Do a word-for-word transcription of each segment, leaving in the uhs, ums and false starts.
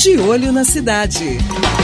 De Olho na Cidade.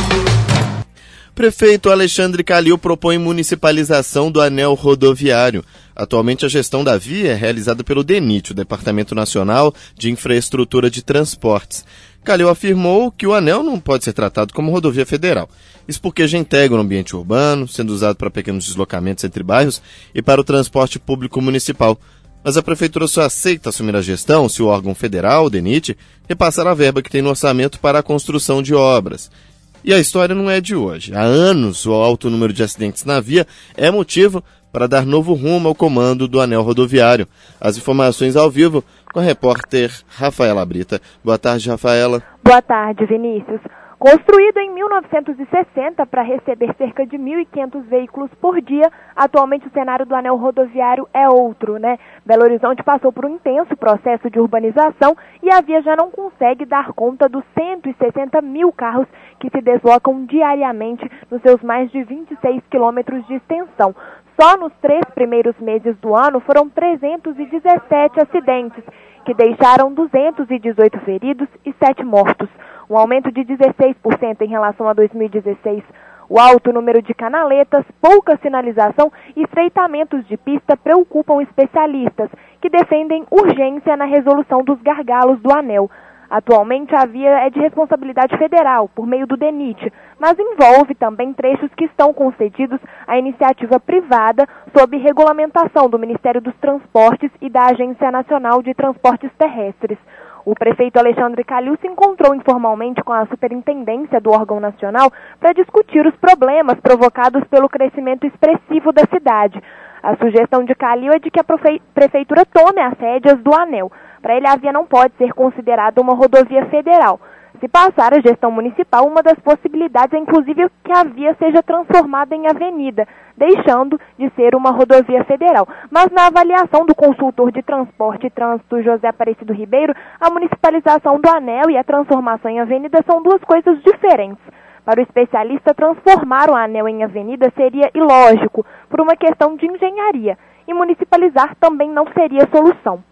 Prefeito Alexandre Calil propõe municipalização do anel rodoviário. Atualmente a gestão da via é realizada pelo DENIT, o Departamento Nacional de Infraestrutura de Transportes. Calil afirmou que o anel não pode ser tratado como rodovia federal. Isso porque já integra o ambiente urbano, sendo usado para pequenos deslocamentos entre bairros e para o transporte público municipal. Mas a Prefeitura só aceita assumir a gestão se o órgão federal, o DENIT, repassar a verba que tem no orçamento para a construção de obras. E a história não é de hoje. Há anos, o alto número de acidentes na via é motivo para dar novo rumo ao comando do anel rodoviário. As informações ao vivo com a repórter Rafaela Brita. Boa tarde, Rafaela. Boa tarde, Vinícius. Construído em mil novecentos e sessenta para receber cerca de mil e quinhentos veículos por dia, atualmente o cenário do anel rodoviário é outro, né? Belo Horizonte passou por um intenso processo de urbanização e a via já não consegue dar conta dos cento e sessenta mil carros que se deslocam diariamente nos seus mais de vinte e seis quilômetros de extensão. Só nos três primeiros meses do ano foram trezentos e dezessete acidentes, que deixaram duzentos e dezoito feridos e sete mortos. Um aumento de dezesseis por cento em relação a dois mil e dezesseis. O alto número de canaletas, pouca sinalização e estreitamentos de pista preocupam especialistas, que defendem urgência na resolução dos gargalos do anel. Atualmente, a via é de responsabilidade federal, por meio do DENIT, mas envolve também trechos que estão concedidos à iniciativa privada sob regulamentação do Ministério dos Transportes e da Agência Nacional de Transportes Terrestres. O prefeito Alexandre Calil se encontrou informalmente com a superintendência do órgão nacional para discutir os problemas provocados pelo crescimento expressivo da cidade. A sugestão de Calil é de que a prefeitura tome as rédeas do anel. Para ele, a via não pode ser considerada uma rodovia federal. Se passar a gestão municipal, uma das possibilidades é inclusive que a via seja transformada em avenida, deixando de ser uma rodovia federal. Mas na avaliação do consultor de transporte e trânsito José Aparecido Ribeiro, a municipalização do anel e a transformação em avenida são duas coisas diferentes. Para o especialista, transformar o anel em avenida seria ilógico, por uma questão de engenharia, e municipalizar também não seria solução.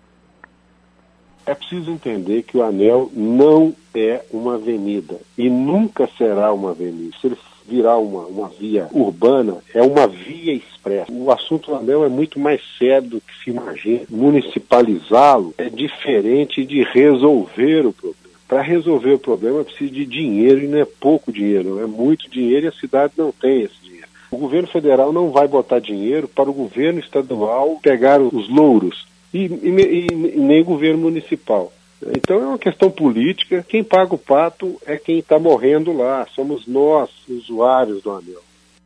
É preciso entender que o anel não é uma avenida e nunca será uma avenida. Se ele virar uma, uma via urbana, é uma via expressa. O assunto do anel é muito mais sério do que se imagina. Municipalizá-lo é diferente de resolver o problema. Para resolver o problema precisa de dinheiro e não é pouco dinheiro, é muito dinheiro e a cidade não tem esse dinheiro. O governo federal não vai botar dinheiro para o governo estadual pegar os louros. E, e, e nem o governo municipal. Então é uma questão política. Quem paga o pato é quem está morrendo lá. Somos nós, usuários do anel.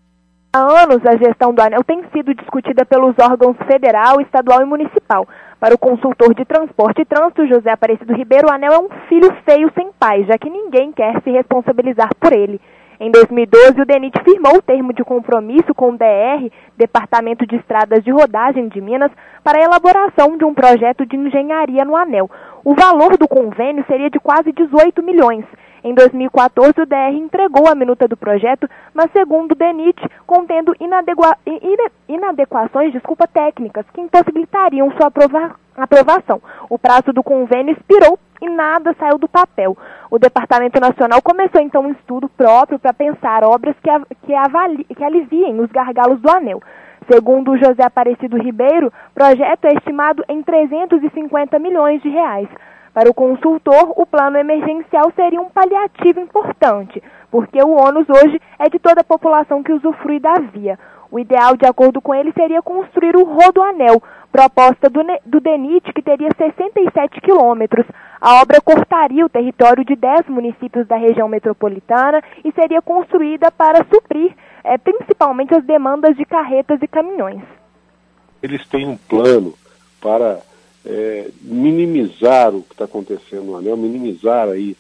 Há anos a gestão do anel tem sido discutida pelos órgãos federal, estadual e municipal. Para o consultor de transporte e trânsito, José Aparecido Ribeiro, o anel é um filho feio sem pai, já que ninguém quer se responsabilizar por ele. Em dois mil e doze, o DENIT firmou o termo de compromisso com o D R, Departamento de Estradas de Rodagem de Minas, para a elaboração de um projeto de engenharia no anel. O valor do convênio seria de quase dezoito milhões. Em dois mil e quatorze, o D R entregou a minuta do projeto, mas segundo o DENIT, contendo inadegua... inadequações desculpa, técnicas que impossibilitariam sua aprova... aprovação. O prazo do convênio expirou e nada saiu do papel. O Departamento Nacional começou então um estudo próprio para pensar obras que, av... que, avali... que aliviem os gargalos do anel. Segundo o José Aparecido Ribeiro, o projeto é estimado em trezentos e cinquenta milhões de reais. Para o consultor, o plano emergencial seria um paliativo importante, porque o ônus hoje é de toda a população que usufrui da via. O ideal, de acordo com ele, seria construir o Rodoanel, proposta do, do DENIT, que teria sessenta e sete quilômetros. A obra cortaria o território de dez municípios da região metropolitana e seria construída para suprir é, principalmente as demandas de carretas e caminhões. Eles têm um plano para é, minimizar o que está acontecendo no anel, minimizar aí,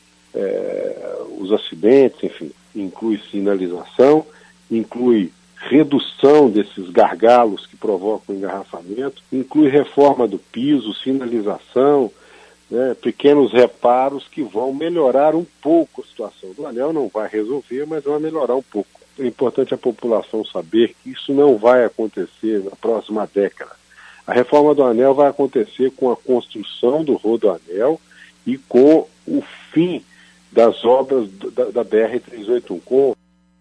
é, os acidentes, enfim, inclui sinalização, inclui redução desses gargalos que provocam engarrafamento, inclui reforma do piso, sinalização, né, pequenos reparos que vão melhorar um pouco a situação do anel. Não vai resolver, mas vai melhorar um pouco. É importante a população saber que isso não vai acontecer na próxima década. A reforma do anel vai acontecer com a construção do Rodoanel e com o fim das obras da, da B R trezentos e oitenta e um. Com...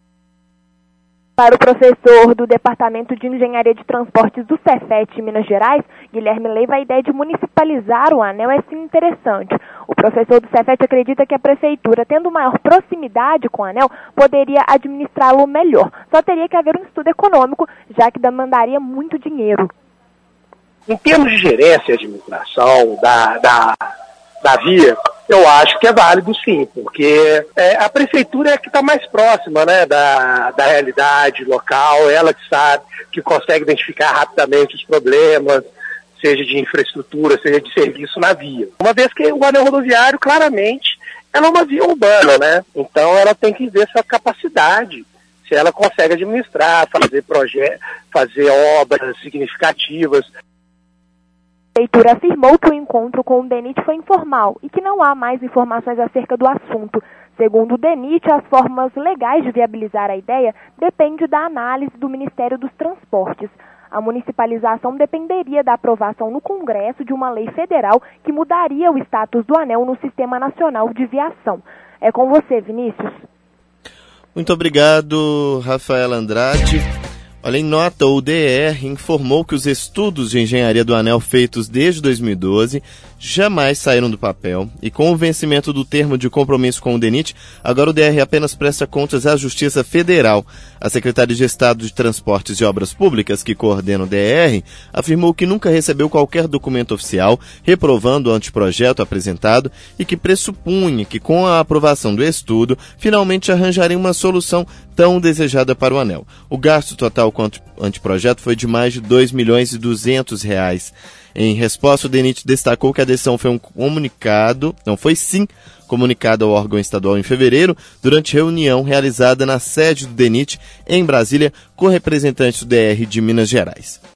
Para o professor do Departamento de Engenharia de Transportes do Cefet, Minas Gerais, Guilherme Leiva, a ideia de municipalizar o anel é sim interessante. O professor do Cefet acredita que a prefeitura, tendo maior proximidade com o anel, poderia administrá-lo melhor. Só teria que haver um estudo econômico, já que demandaria muito dinheiro. Em termos de gerência e administração da, da, da via, eu acho que é válido sim, porque é, a prefeitura é que está mais próxima, né, da, da realidade local, ela que sabe, que consegue identificar rapidamente os problemas, seja de infraestrutura, seja de serviço na via. Uma vez que o anel rodoviário, claramente, ela é uma via urbana, né? Então ela tem que ver sua capacidade, se ela consegue administrar, fazer projetos, fazer obras significativas. A prefeitura afirmou que o encontro com o DENIT foi informal e que não há mais informações acerca do assunto. Segundo o DENIT, as formas legais de viabilizar a ideia dependem da análise do Ministério dos Transportes. A municipalização dependeria da aprovação no Congresso de uma lei federal que mudaria o status do anel no Sistema Nacional de Viação. É com você, Vinícius. Muito obrigado, Rafaela Andrade. Olha, em nota, o D E R informou que os estudos de engenharia do anel feitos desde dois mil e doze jamais saíram do papel e com o vencimento do termo de compromisso com o DENIT, agora o D E R apenas presta contas à Justiça Federal. A Secretaria de Estado de Transportes e Obras Públicas, que coordena o D E R, afirmou que nunca recebeu qualquer documento oficial reprovando o anteprojeto apresentado e que pressupunha que com a aprovação do estudo, finalmente arranjaria uma solução tão desejada para o anel. O gasto total com o anteprojeto foi de mais de dois milhões e duzentos reais. Em resposta, o DENIT destacou que a decisão foi um comunicado, não foi sim comunicado ao órgão estadual em fevereiro, durante reunião realizada na sede do DENIT em Brasília com representantes do D E R de Minas Gerais.